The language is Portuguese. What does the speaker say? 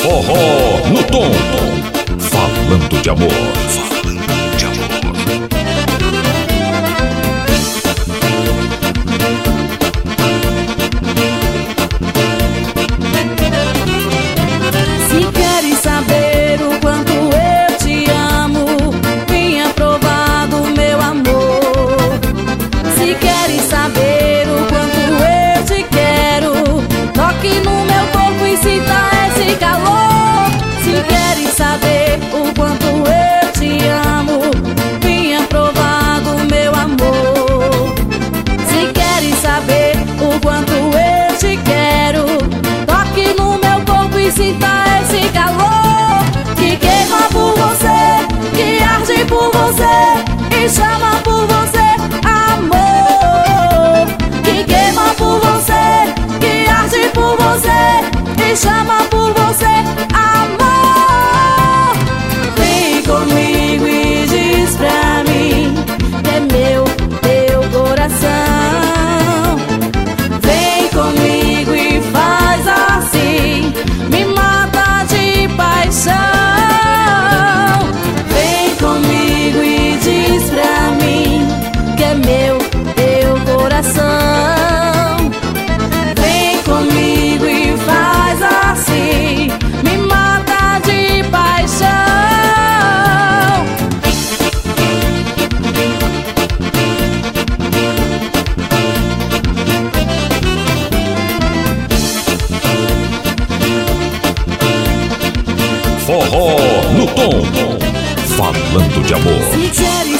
Forró no tom. Falando de amor. Falando de amor. Se queres saber o quanto eu te amo, venha provar do meu amor. Se queres saber o quanto eu te quero, toque no meu corpo e sinta esse calor. Se queres saber o quanto eu te amo, venha provar do meu amor. Se queres saber o quanto eu te quero, toque no meu corpo e sinta esse calor que queima por você, que arde por você e chama por você, amor. Que queima por você, que arde por você e chama por você, amor. Vem comigo e diz pra mim que é meu, teu coração. Vem comigo e faz assim, me mata de paixão. Vem comigo e diz pra mim que é meu, teu coração. Vem comigo e faz assim, me mata de paixão. Forró no tom. Falando de amor. Se queres